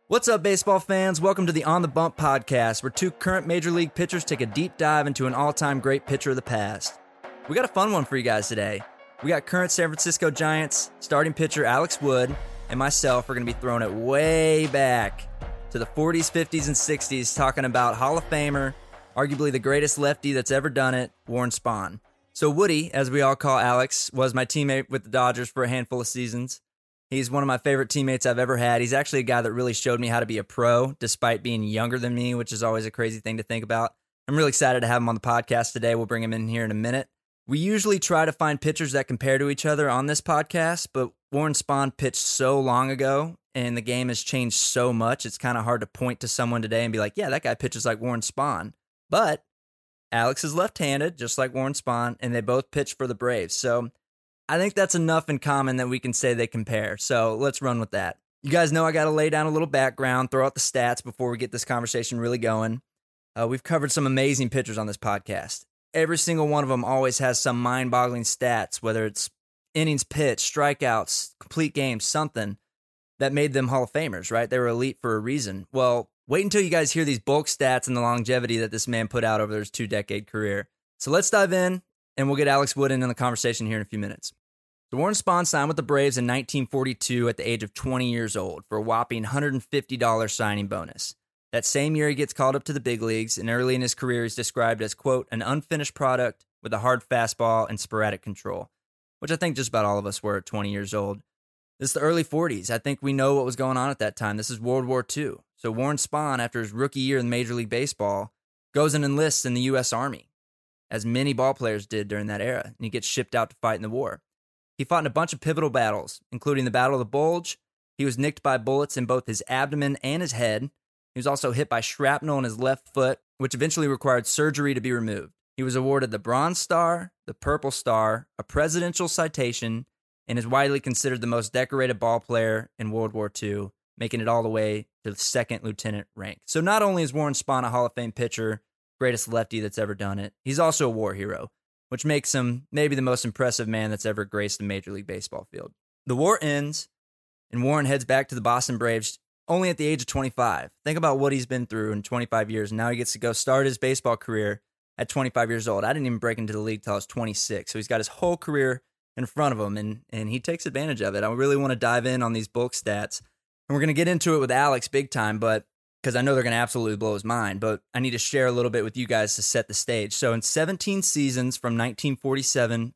What's up, baseball fans? Welcome to the On the Bump podcast, where two current Major League pitchers take a deep dive into an all-time great pitcher of the past. We got a fun one for you guys today. We got current San Francisco Giants starting pitcher Alex Wood and myself are going to be throwing it way back to the 40s, 50s, and 60s, talking about Hall of Famer, arguably the greatest lefty that's ever done it, Warren Spahn. So Woody, as we all call Alex, was my teammate with the Dodgers for a handful of seasons. He's one of my favorite teammates I've ever had. He's actually a guy that really showed me how to be a pro, despite being younger than me, which is always a crazy thing to think about. I'm really excited to have him on the podcast today. We'll bring him in here in a minute. We usually try to find pitchers that compare to each other on this podcast, but Warren Spahn pitched so long ago, and the game has changed so much, it's kind of hard to point to someone today and be like, yeah, that guy pitches like Warren Spahn. But Alex is left-handed, just like Warren Spahn, and they both pitch for the Braves. So I think that's enough in common that we can say they compare. So let's run with that. You guys know I got to lay down a little background, throw out the stats before we get this conversation really going. We've covered some amazing pitchers on this podcast. Every single one of them always has some mind-boggling stats, whether it's innings pitched, strikeouts, complete games, something that made them Hall of Famers, right? They were elite for a reason. Well, wait until you guys hear these bulk stats and the longevity that this man put out over his 2-decade career. So let's dive in, and we'll get Alex Wood in the conversation here in a few minutes. So Warren Spahn signed with the Braves in 1942 at the age of 20 years old for a whopping $150 signing bonus. That same year, he gets called up to the big leagues, and early in his career, he's described as, quote, an unfinished product with a hard fastball and sporadic control, which I think just about all of us were at 20 years old. This is the early 40s. I think we know what was going on at that time. This is World War II. So Warren Spahn, after his rookie year in Major League Baseball, goes and enlists in the U.S. Army, as many ball players did during that era, and he gets shipped out to fight in the war. He fought in a bunch of pivotal battles, including the Battle of the Bulge. He was nicked by bullets in both his abdomen and his head. He was also hit by shrapnel in his left foot, which eventually required surgery to be removed. He was awarded the Bronze Star, the Purple Star, a Presidential Citation, and is widely considered the most decorated ball player in World War II, making it all the way to the second lieutenant rank. So not only is Warren Spahn a Hall of Fame pitcher, greatest lefty that's ever done it, he's also a war hero, which makes him maybe the most impressive man that's ever graced the Major League Baseball field. The war ends, and Warren heads back to the Boston Braves only at the age of 25. Think about what he's been through in 25 years, and now he gets to go start his baseball career at 25 years old. I didn't even break into the league till I was 26, so he's got his whole career in front of him, and he takes advantage of it. I really want to dive in on these bulk stats, and we're going to get into it with Alex big time, but because I know they're going to absolutely blow his mind, but I need to share a little bit with you guys to set the stage. So in 17 seasons from 1947 to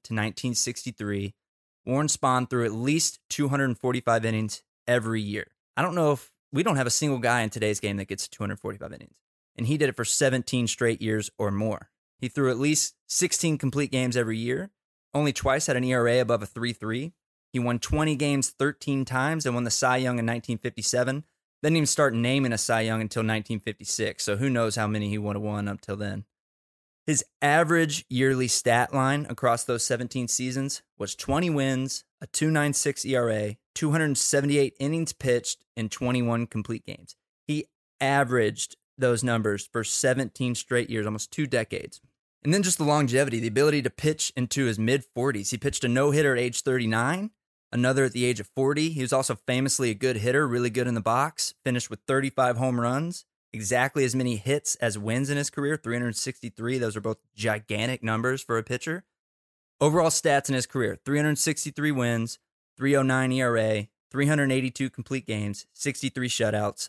1963, Warren Spahn threw at least 245 innings every year. I don't know if we don't have a single guy in today's game that gets 245 innings, and he did it for 17 straight years or more. He threw at least 16 complete games every year, only twice had an ERA above a 3.3. He won 20 games 13 times and won the Cy Young in 1957. Didn't even start naming a Cy Young until 1956, so who knows how many he would have won up till then. His average yearly stat line across those 17 seasons was 20 wins, a 2.96 ERA, 278 innings pitched, and 21 complete games. He averaged those numbers for 17 straight years, almost 2 decades. And then just the longevity, the ability to pitch into his mid-40s. He pitched a no-hitter at age 39. Another at the age of 40. He was also famously a good hitter, really good in the box, finished with 35 home runs, exactly as many hits as wins in his career, 363. Those are both gigantic numbers for a pitcher. Overall stats in his career, 363 wins, 309 ERA, 382 complete games, 63 shutouts,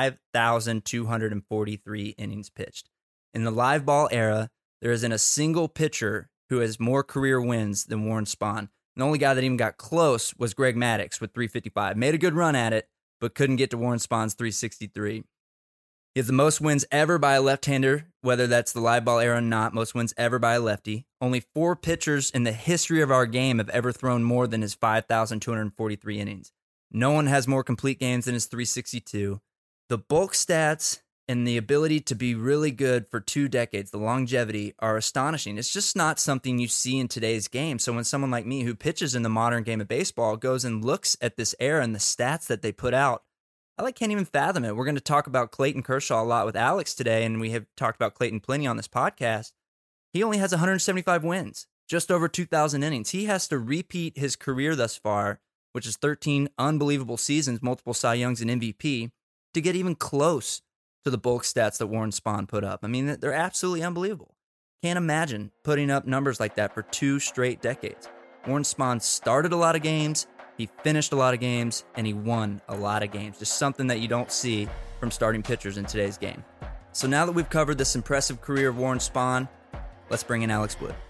5,243 innings pitched. In the live ball era, there isn't a single pitcher who has more career wins than Warren Spahn. The only guy that even got close was Greg Maddux with 355. Made a good run at it, but couldn't get to Warren Spahn's 363. He has the most wins ever by a left-hander, whether that's the live ball era or not, most wins ever by a lefty. Only 4 pitchers in the history of our game have ever thrown more than his 5,243 innings. No one has more complete games than his 362. The bulk stats and the ability to be really good for 2 decades, the longevity, are astonishing. It's just not something you see in today's game. So when someone like me who pitches in the modern game of baseball goes and looks at this era and the stats that they put out, I can't even fathom it. We're going to talk about Clayton Kershaw a lot with Alex today, and we have talked about Clayton plenty on this podcast. He only has 175 wins, just over 2,000 innings. He has to repeat his career thus far, which is 13 unbelievable seasons, multiple Cy Youngs and MVP, to get even close to the bulk stats that Warren Spahn put up. I mean, they're absolutely unbelievable. Can't imagine putting up numbers like that for 2 straight decades. Warren Spahn started a lot of games, he finished a lot of games, and he won a lot of games. Just something that you don't see from starting pitchers in today's game. So now that we've covered this impressive career of Warren Spahn, let's bring in Alex Wood.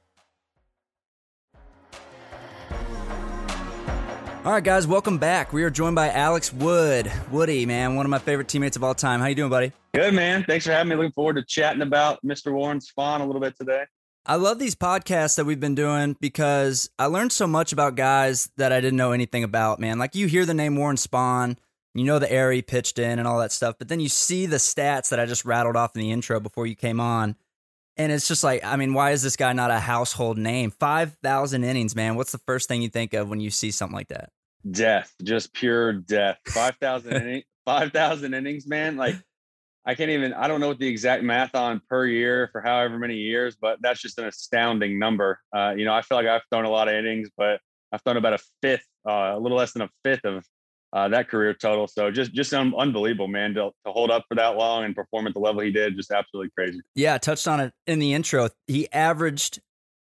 All right, guys, welcome back. We are joined by Alex Wood. Woody, man, one of my favorite teammates of all time. How you doing, buddy? Good, man. Thanks for having me. Looking forward to chatting about Mr. Warren Spahn a little bit today. I love these podcasts that we've been doing because I learned so much about guys that I didn't know anything about, man. Like, you hear the name Warren Spahn, you know the era he pitched in and all that stuff, but then you see the stats that I just rattled off in the intro before you came on, and it's just like, I mean, why is this guy not a household name? 5,000 innings, man. What's the first thing you think of when you see something like that? Death, just pure death. 5,000 5,000 innings, man. Like, I don't know what the exact math on per year for however many years, but that's just an astounding number. I feel like I've thrown a lot of innings, but I've thrown about a little less than a fifth of that career total. So just unbelievable, man, to hold up for that long and perform at the level he did. Just absolutely crazy. Yeah, I touched on it in the intro. He averaged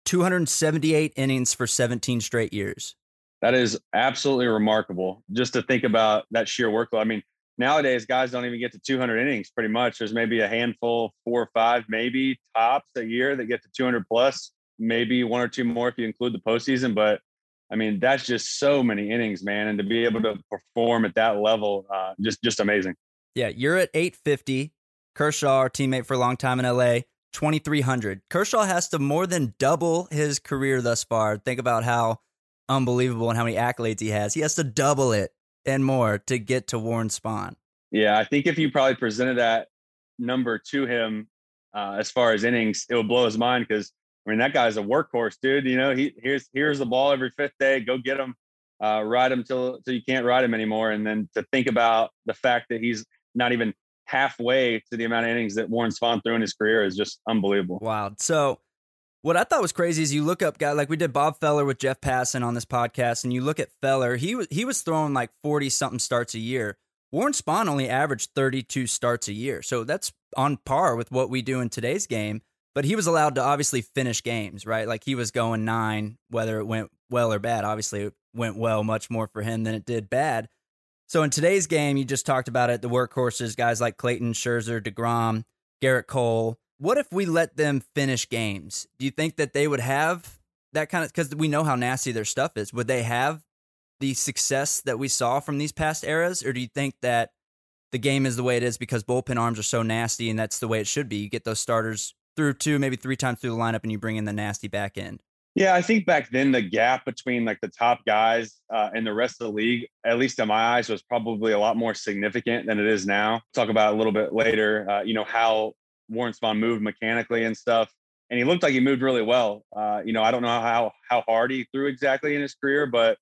278 innings for 17 straight years. That is absolutely remarkable just to think about that sheer workload. I mean, nowadays, guys don't even get to 200 innings pretty much. There's maybe a handful, 4 or 5, maybe tops a year that get to 200 plus, maybe 1 or 2 more if you include the postseason. But I mean, that's just so many innings, man. And to be able to perform at that level, just amazing. Yeah, you're at 850. Kershaw, our teammate for a long time in LA, 2,300. Kershaw has to more than double his career thus far. Think about how unbelievable and how many accolades he has. He has to double it and more to get to Warren Spahn. Yeah, I think if you probably presented that number to him as far as innings, it would blow his mind because, I mean, that guy's a workhorse, dude. You know, here's the ball every 5th day. Go get him, ride him till you can't ride him anymore. And then to think about the fact that he's not even halfway to the amount of innings that Warren Spahn threw in his career is just unbelievable. Wow. So what I thought was crazy is you look up guys like we did Bob Feller with Jeff Passan on this podcast, and you look at Feller, he was throwing like 40 something starts a year. Warren Spahn only averaged 32 starts a year. So that's on par with what we do in today's game, but he was allowed to obviously finish games, right? Like he was going 9, whether it went well or bad. Obviously it went well much more for him than it did bad. So in today's game, you just talked about it, the workhorses, guys like Clayton, Scherzer, DeGrom, Garrett Cole. What if we let them finish games? Do you think that they would have that kind of, because we know how nasty their stuff is, would they have the success that we saw from these past eras? Or do you think that the game is the way it is because bullpen arms are so nasty and that's the way it should be? You get those starters through 2, maybe 3 times through the lineup and you bring in the nasty back end. Yeah, I think back then the gap between like the top guys and the rest of the league, at least in my eyes, was probably a lot more significant than it is now. Talk about a little bit later, how Warren Spahn moved mechanically and stuff. And he looked like he moved really well. I don't know how hard he threw exactly in his career, but,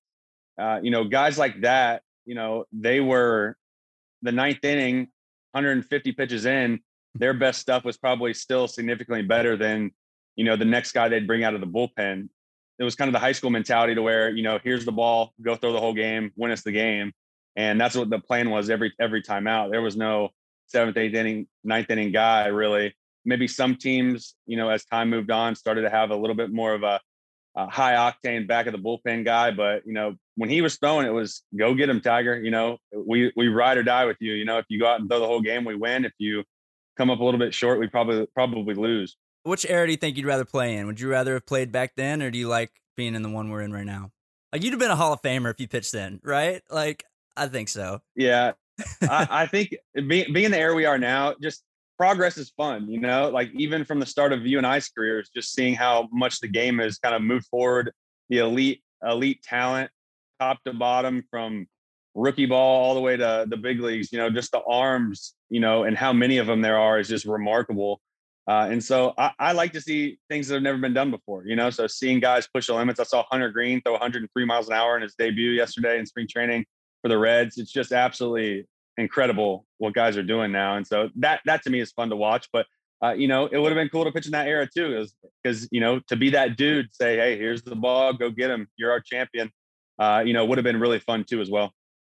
guys like that, they were the 9th inning, 150 pitches in, their best stuff was probably still significantly better than, the next guy they'd bring out of the bullpen. It was kind of the high school mentality to where, here's the ball, go throw the whole game, win us the game. And that's what the plan was every time out. There was no 7th, 8th inning, 9th inning guy, really. Maybe some teams, as time moved on, started to have a little bit more of a high octane back of the bullpen guy. But, when he was throwing, it was go get him, Tiger. We ride or die with you. If you go out and throw the whole game, we win. If you come up a little bit short, we probably lose. Which era do you think you'd rather play in? Would you rather have played back then, or do you like being in the one we're in right now? Like, you'd have been a Hall of Famer if you pitched then, right? Like, I think so. Yeah. I think being in the era we are now, just progress is fun, like even from the start of you and I's careers, just seeing how much the game has kind of moved forward, the elite talent, top to bottom, from rookie ball all the way to the big leagues, just the arms, and how many of them there are is just remarkable. And so I like to see things that have never been done before, so seeing guys push the limits. I saw Hunter Green throw 103 miles an hour in his debut yesterday in spring training for the Reds. It's just absolutely incredible what guys are doing now. And so that to me is fun to watch. But, it would have been cool to pitch in that era too, because, to be that dude, say, hey, here's the ball, go get him, you're our champion, would have been really fun too as well.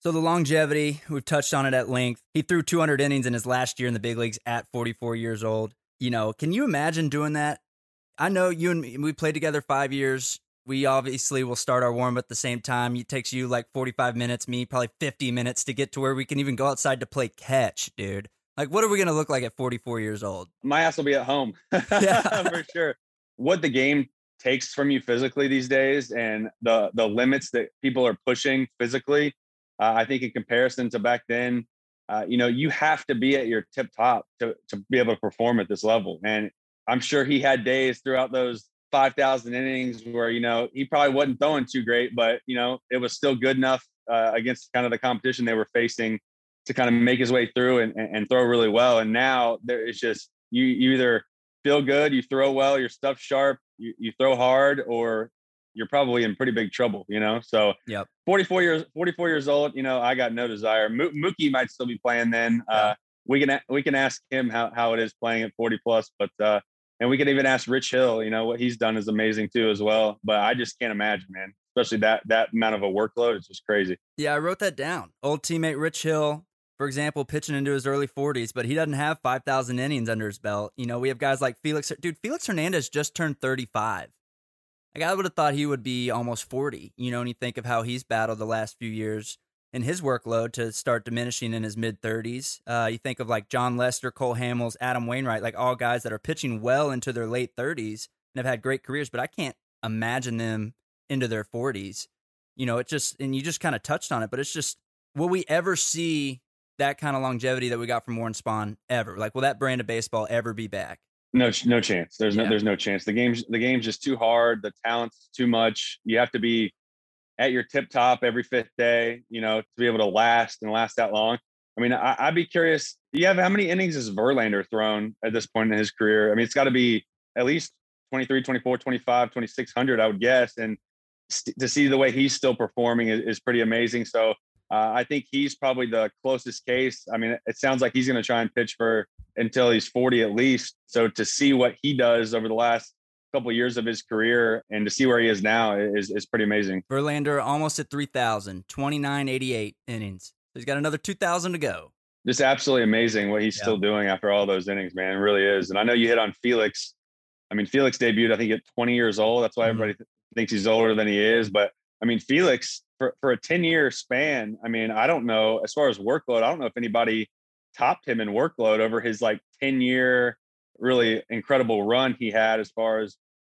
So the longevity, we've touched on it at length. He threw 200 innings in his last year in the big leagues at 44 years old. Can you imagine doing that? I know you and me, we played together 5 years. We obviously will start our warm at the same time. It takes you like 45 minutes, me probably 50 minutes to get to where we can even go outside to play catch, dude. Like, what are we going to look like at 44 years old? My ass will be at home. Yeah. For sure. What the game takes from you physically these days and the limits that people are pushing physically, I think in comparison to back then, you have to be at your tip top to be able to perform at this level. And I'm sure he had days throughout those 5,000 innings where, he probably wasn't throwing too great, but, it was still good enough against kind of the competition they were facing to kind of make his way through and throw really well. And now it's just, you either feel good, you throw well, your stuff's sharp, you throw hard, or you're probably in pretty big trouble, So yep. 44 years old, I got no desire. Mookie might still be playing then. Yeah. We can ask him how it is playing at 40 plus, but and we can even ask Rich Hill, what he's done is amazing too as well. But I just can't imagine, man, especially that amount of a workload. It's just crazy. Yeah, I wrote that down. Old teammate Rich Hill, for example, pitching into his early 40s, but he doesn't have 5,000 innings under his belt. We have guys like Felix. Dude, Felix Hernandez just turned 35. Like, I would have thought he would be almost 40, and you think of how he's battled the last few years and his workload to start diminishing in his mid-30s. You think of like John Lester, Cole Hamels, Adam Wainwright, like all guys that are pitching well into their late 30s and have had great careers, but I can't imagine them into their 40s. It just, and you just kind of touched on it, but it's just, will we ever see that kind of longevity that we got from Warren Spahn ever? Like, will that brand of baseball ever be back? No chance. There's no chance. The game's just too hard. The talent's too much. You have to be at your tip top every fifth day, to be able to last that long. I mean, I'd be curious. How many innings has Verlander thrown at this point in his career? I mean, it's got to be at least 23, 24, 25, 2,600, I would guess. And to see the way he's still performing is pretty amazing. So I think he's probably the closest case. I mean, it sounds like he's going to try and pitch until he's 40 at least. So to see what he does over the last couple of years of his career and to see where he is now is pretty amazing. Verlander almost at 3,000, 29.88 innings. So he's got another 2,000 to go. Just absolutely amazing what he's still doing after all those innings, man. It really is. And I know you hit on Felix. I mean, Felix debuted, I think, at 20 years old. That's why everybody thinks he's older than he is. But I mean, Felix, for a 10-year span, I mean, I don't know, as far as workload, I don't know if anybody topped him in workload over his 10-year really incredible run he had as far as,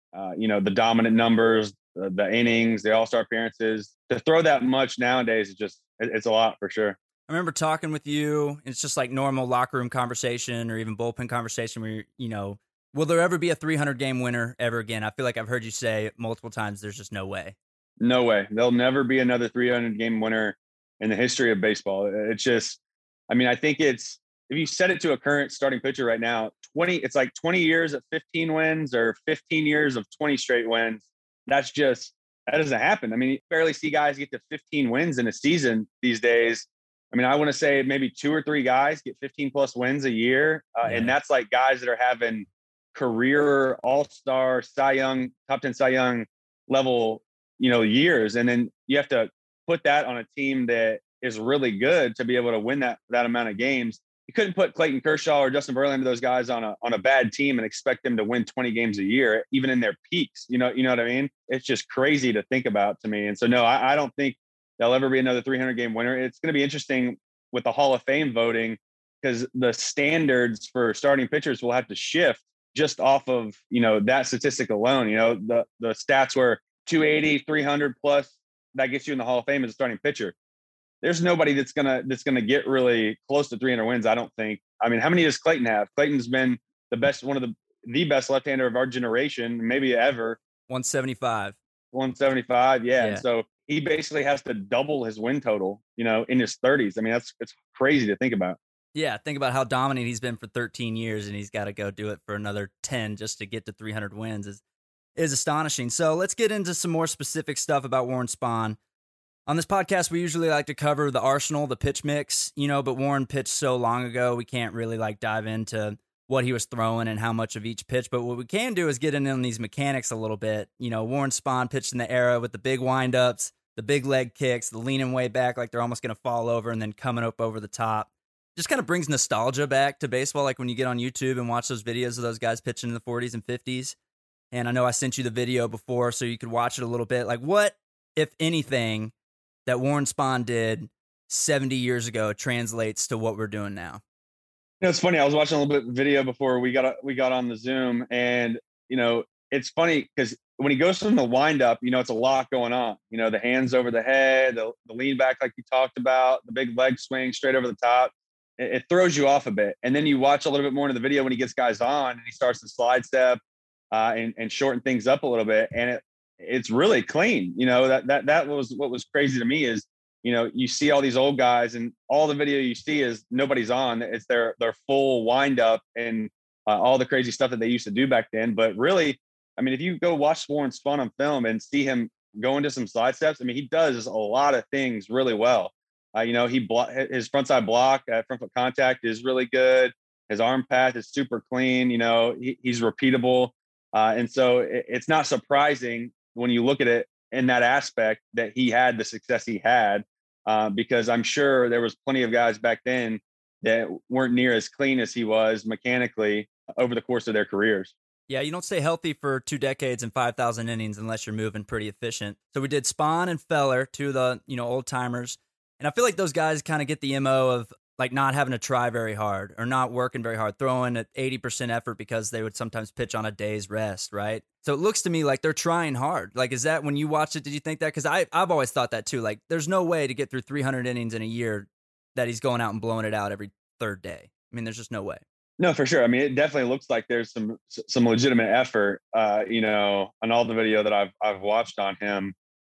the dominant numbers, the innings, the all-star appearances. To throw that much nowadays, it's a lot for sure. I remember talking with you. It's just like normal locker room conversation or even bullpen conversation where, will there ever be a 300-game winner ever again? I feel like I've heard you say multiple times there's just no way. No way. There'll never be another 300-game winner in the history of baseball. It's just, I think it's, if you set it to a current starting pitcher right now, it's like 20 years of 15 wins or 15 years of 20 straight wins. That doesn't happen. I mean, you barely see guys get to 15 wins in a season these days. I mean, I want to say maybe 2 or 3 guys get 15 plus wins a year. And that's like guys that are having career all-star Cy Young, top 10 Cy Young level, years. And then you have to put that on a team that is really good to be able to win that amount of games. You couldn't put Clayton Kershaw or Justin Verlander, those guys on a bad team and expect them to win 20 games a year, even in their peaks. You know what I mean? It's just crazy to think about to me. And so, no, I don't think there'll ever be another 300-game winner. It's going to be interesting with the Hall of Fame voting because the standards for starting pitchers will have to shift just off of, that statistic alone. The stats were 280, 300 plus, that gets you in the Hall of Fame as a starting pitcher. There's nobody that's gonna get really close to 300 wins, I don't think. I mean, how many does Clayton have? Clayton's been the best, one of the best left-hander of our generation, maybe ever. 175. 175, yeah. And so he basically has to double his win total, in his 30s. I mean, it's crazy to think about. Yeah, think about how dominant he's been for 13 years, and he's got to go do it for another 10 just to get to 300 wins is astonishing. So let's get into some more specific stuff about Warren Spahn. On this podcast, we usually like to cover the arsenal, the pitch mix, but Warren pitched so long ago, we can't really dive into what he was throwing and how much of each pitch. But what we can do is get in on these mechanics a little bit. Warren Spahn pitched in the era with the big windups, the big leg kicks, the leaning way back like they're almost going to fall over and then coming up over the top. Just kind of brings nostalgia back to baseball, like when you get on YouTube and watch those videos of those guys pitching in the 40s and 50s. And I know I sent you the video before so you could watch it a little bit. Like, what, if anything, that Warren Spahn did 70 years ago translates to what we're doing now? It's funny. I was watching a little bit of video before we got on the Zoom, and it's funny because when he goes from the windup, it's a lot going on. The hands over the head, the lean back like you talked about, the big leg swing straight over the top. It throws you off a bit, and then you watch a little bit more into the video when he gets guys on and he starts to slide step and shorten things up a little bit, and it's really clean. That was what was crazy to me is. You see all these old guys, and all the video you see is nobody's on. It's their full wind up and all the crazy stuff that they used to do back then. But really, I mean, if you go watch Warren Spahn on film and see him go into some slide steps, I mean, he does a lot of things really well. His front side block at front foot contact is really good. His arm path is super clean. He's repeatable. And so it's not surprising when you look at it in that aspect that he had the success he had. Because I'm sure there was plenty of guys back then that weren't near as clean as he was mechanically over the course of their careers. Yeah, you don't stay healthy for 2 decades and 5,000 innings unless you're moving pretty efficient. So we did Spahn and Feller, two of the old timers, and I feel like those guys kind of get the MO of like not having to try very hard or not working very hard, throwing at 80% effort because they would sometimes pitch on a day's rest, right? So it looks to me like they're trying hard. Like, is that when you watched it, did you think that? Because I've always thought that too. Like, there's no way to get through 300 innings in a year that he's going out and blowing it out every third day. I mean, there's just no way. No, for sure. I mean, it definitely looks like there's some legitimate effort, on all the video that I've watched on him.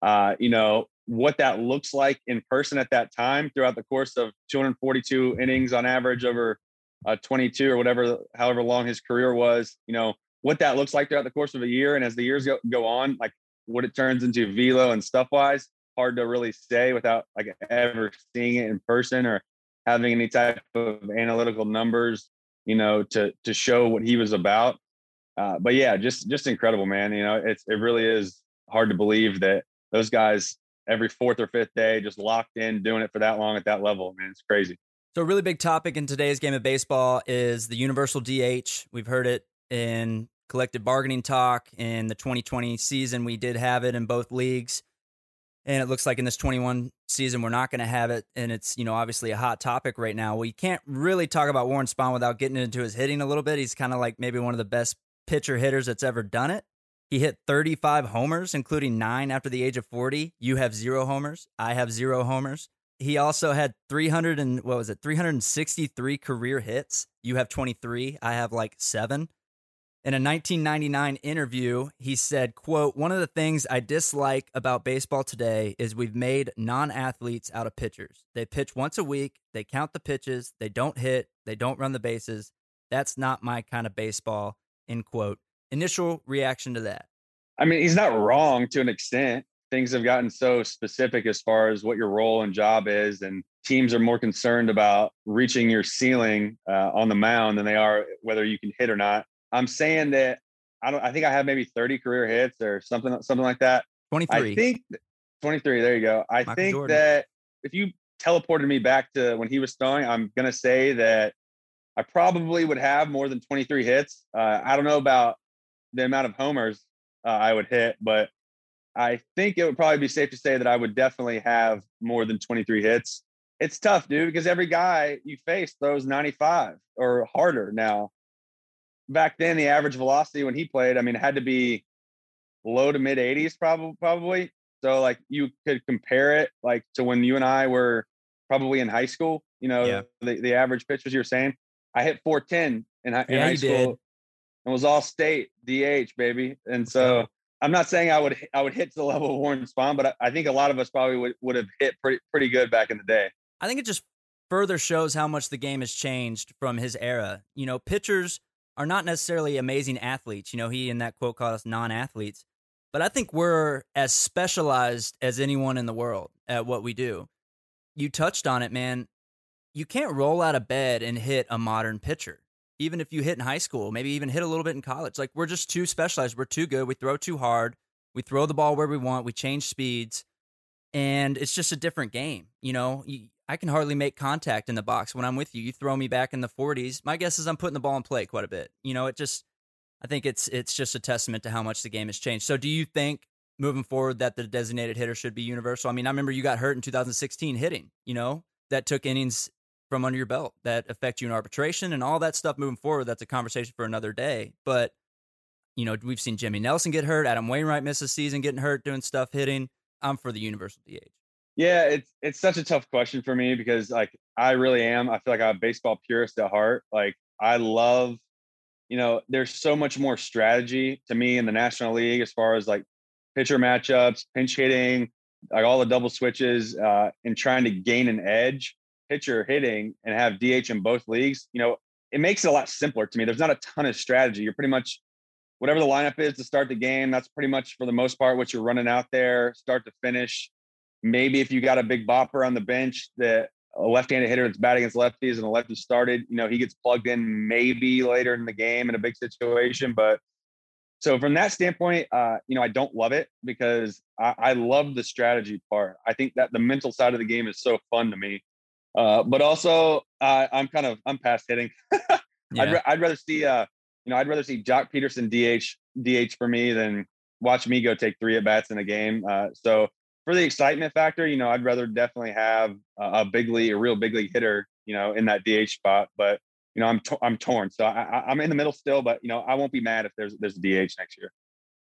What that looks like in person at that time throughout the course of 242 innings on average over 22 or however long his career was, what that looks like throughout the course of a year. And as the years go on, like what it turns into velo and stuff wise, hard to really say without like ever seeing it in person or having any type of analytical numbers, to show what he was about. But yeah, just incredible, man. It really is hard to believe that those guys every fourth or fifth day, just locked in, doing it for that long at that level, man. It's crazy. So a really big topic in today's game of baseball is the universal DH. We've heard it in collective bargaining talk in the 2020 season. We did have it in both leagues. And it looks like in this 21 season, we're not going to have it. And it's, obviously a hot topic right now. We can't really talk about Warren Spahn without getting into his hitting a little bit. He's kind of like maybe one of the best pitcher hitters that's ever done it. He hit 35 homers, including 9 after the age of 40. You have 0 homers. I have 0 homers. He also had 363 career hits. You have 23. I have like 7. In a 1999 interview, he said, quote, "One of the things I dislike about baseball today is we've made non-athletes out of pitchers. They pitch once a week. They count the pitches. They don't hit. They don't run the bases. That's not my kind of baseball," end quote. Initial reaction to that? I mean, he's not wrong to an extent. Things have gotten so specific as far as what your role and job is, and teams are more concerned about reaching your ceiling on the mound than they are whether you can hit or not. I'm saying that I think I have maybe 30 career hits or something like that. 23. I think 23. There you go. I think Jordan. That if you teleported me back to when he was throwing, I'm gonna say that I probably would have more than 23 hits. I don't know about the amount of homers I would hit, but I think it would probably be safe to say that I would definitely have more than 23 hits. It's tough, dude, because every guy you face throws 95 or harder now. Back then, the average velocity when he played, I mean, it had to be low to mid 80s probably. So like you could compare it like to when you and I were probably in high school, the average pitches you're saying. I hit 410 in high school. And was all state DH, baby. And so I'm not saying I would hit to the level of Warren Spahn, but I think a lot of us probably would have hit pretty good back in the day. I think it just further shows how much the game has changed from his era. Pitchers are not necessarily amazing athletes. He in that quote called us non-athletes. But I think we're as specialized as anyone in the world at what we do. You touched on it, man. You can't roll out of bed and hit a modern pitcher. Even if you hit in high school, maybe even hit a little bit in college. Like, we're just too specialized. We're too good. We throw too hard. We throw the ball where we want. We change speeds. and it's just a different game. I can hardly make contact in the box when I'm with you. You throw me back in the 40s. My guess is I'm putting the ball in play quite a bit. I think it's just a testament to how much the game has changed. So do you think moving forward that the designated hitter should be universal? I mean, I remember you got hurt in 2016 hitting, that took innings from under your belt that affect you in arbitration and all that stuff moving forward. That's a conversation for another day. But, we've seen Jimmy Nelson get hurt. Adam Wainwright miss a season getting hurt doing stuff hitting. I'm for the universal DH. Yeah, it's such a tough question for me because I really am. I feel like I'm a baseball purist at heart. I love, there's so much more strategy to me in the National League as far as pitcher matchups, pinch hitting, all the double switches, and trying to gain an edge, pitcher hitting, and have DH in both leagues. It makes it a lot simpler to me. There's not a ton of strategy. You're pretty much whatever the lineup is to start the game. That's pretty much for the most part what you're running out there, start to finish. Maybe if you got a big bopper on the bench, that a left-handed hitter that's batting against lefties and the lefty started, he gets plugged in maybe later in the game in a big situation. But so from that standpoint, I don't love it because I love the strategy part. I think that the mental side of the game is so fun to me. But also I'm past hitting. Yeah. I'd rather see, I'd rather see Jock Peterson DH for me than watch me go take 3 at-bats in a game. So for the excitement factor, I'd rather definitely have a real big league hitter, in that DH spot. But, I'm torn. So I'm in the middle still, but, I won't be mad if there's a DH next year.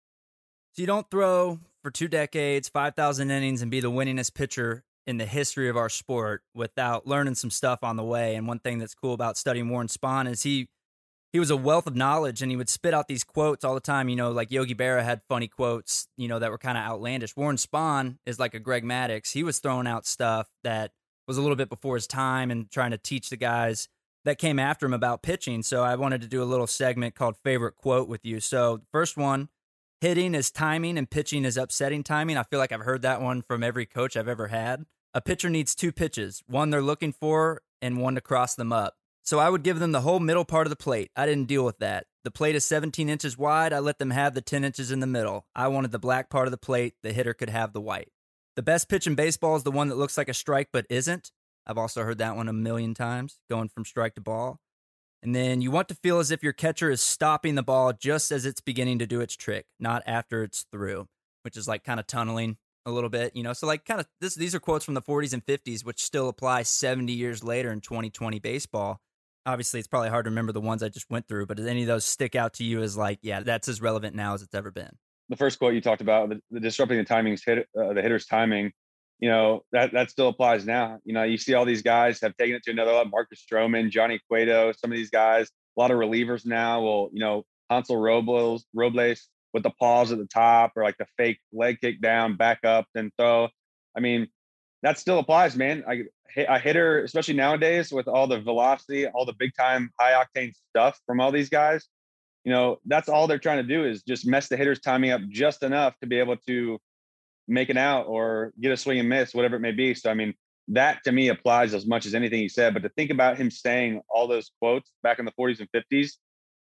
So you don't throw for 2 decades, 5,000 innings, and be the winningest pitcher in the history of our sport without learning some stuff on the way. And one thing that's cool about studying Warren Spahn is he was a wealth of knowledge, and he would spit out these quotes all the time. Like Yogi Berra had funny quotes, that were kind of outlandish. Warren Spahn is like a Greg Maddux. He was throwing out stuff that was a little bit before his time and trying to teach the guys that came after him about pitching. So I wanted to do a little segment called Favorite Quote with you. So the first one, hitting is timing and pitching is upsetting timing. I feel like I've heard that one from every coach I've ever had. A pitcher needs 2 pitches, one they're looking for and one to cross them up. So I would give them the whole middle part of the plate. I didn't deal with that. The plate is 17 inches wide. I let them have the 10 inches in the middle. I wanted the black part of the plate. The hitter could have the white. The best pitch in baseball is the one that looks like a strike but isn't. I've also heard that one a million times, going from strike to ball. And then you want to feel as if your catcher is stopping the ball just as it's beginning to do its trick, not after it's through, which is kind of tunneling a little bit, So these are quotes from the 40s and 50s, which still apply 70 years later in 2020 baseball. Obviously, it's probably hard to remember the ones I just went through, but does any of those stick out to you as yeah, that's as relevant now as it's ever been? The first quote you talked about, the disrupting the hitter's timing, that still applies now. You see all these guys have taken it to another level. Marcus Stroman, Johnny Cueto, some of these guys, a lot of relievers now will, Hansel Robles with the pause at the top or the fake leg kick down, back up, then throw. I mean, that still applies, man. A hitter, especially nowadays with all the velocity, all the big time high octane stuff from all these guys, that's all they're trying to do is just mess the hitter's timing up just enough to be able to make an out or get a swing and miss, whatever it may be. So, I mean, that to me applies as much as anything he said. But to think about him saying all those quotes back in the 40s and 50s,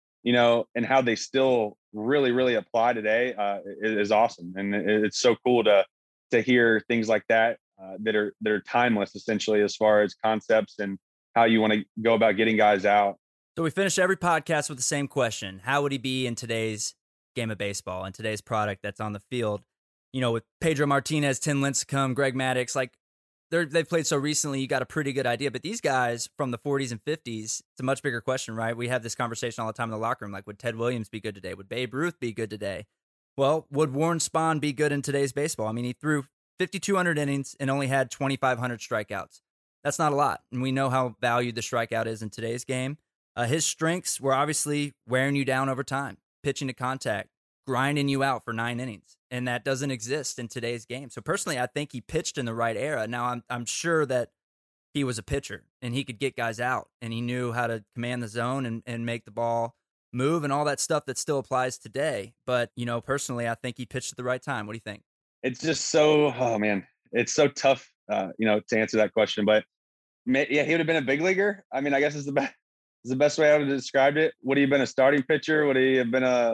and how they still really, really apply today is awesome. And it's so cool to hear things like that. That are timeless, essentially, as far as concepts and how you want to go about getting guys out. So we finish every podcast with the same question. How would he be in today's game of baseball and today's product that's on the field? With Pedro Martinez, Tim Lincecum, Greg Maddux, they've played so recently, you got a pretty good idea. But these guys from the 40s and 50s, it's a much bigger question, right? We have this conversation all the time in the locker room. Would Ted Williams be good today? Would Babe Ruth be good today? Well, would Warren Spahn be good in today's baseball? I mean, he threw 5,200 innings and only had 2,500 strikeouts. That's not a lot. And we know how valued the strikeout is in today's game. His strengths were obviously wearing you down over time, pitching to contact, grinding you out for 9 innings. And that doesn't exist in today's game. So personally, I think he pitched in the right era. Now, I'm sure that he was a pitcher and he could get guys out and he knew how to command the zone and make the ball move and all that stuff that still applies today. But, personally, I think he pitched at the right time. What do you think? It's just so, it's so tough, to answer that question. But yeah, he would have been a big leaguer. I mean, I guess is the best way I would have described it. Would he have been a starting pitcher? Would he have been a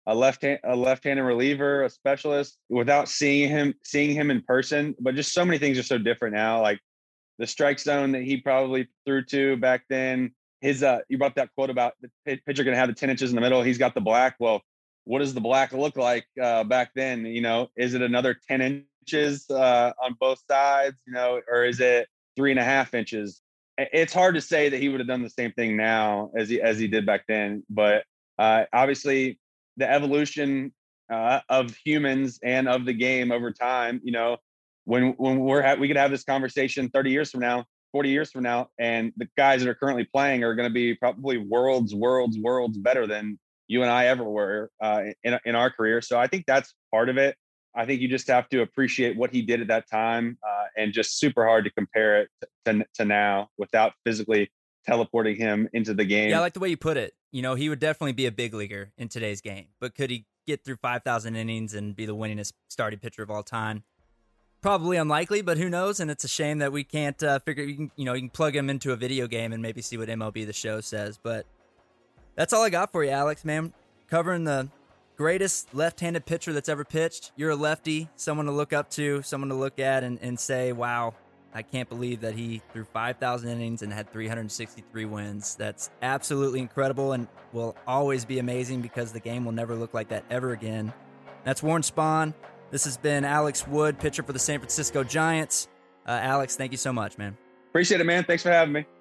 left-handed reliever, a specialist, without seeing him in person. But just so many things are so different now. Like the strike zone that he probably threw to back then. His you brought that quote about the pitcher going to have the 10 inches in the middle. He's got the black. Well, what does the black look like back then? Is it another 10 inches on both sides? Or is it 3.5 inches? It's hard to say that he would have done the same thing now as he did back then. But obviously, the evolution of humans and of the game over time. When we could have this conversation 30 years from now, 40 years from now, and the guys that are currently playing are going to be probably worlds better than you and I ever were in our career. So I think that's part of it. I think you just have to appreciate what he did at that time, and just super hard to compare it to now without physically teleporting him into the game. Yeah, I like the way you put it. He would definitely be a big leaguer in today's game, but could he get through 5,000 innings and be the winningest starting pitcher of all time? Probably unlikely, but who knows? And it's a shame that we can't figure. You can plug him into a video game and maybe see what MLB The Show says. But that's all I got for you, Alex, man. Covering the greatest left-handed pitcher that's ever pitched. You're a lefty, someone to look up to, someone to look at and say, wow, I can't believe that he threw 5,000 innings and had 363 wins. That's absolutely incredible and will always be amazing because the game will never look like that ever again. That's Warren Spahn. This has been Alex Wood, pitcher for the San Francisco Giants. Alex, thank you so much, man. Appreciate it, man. Thanks for having me.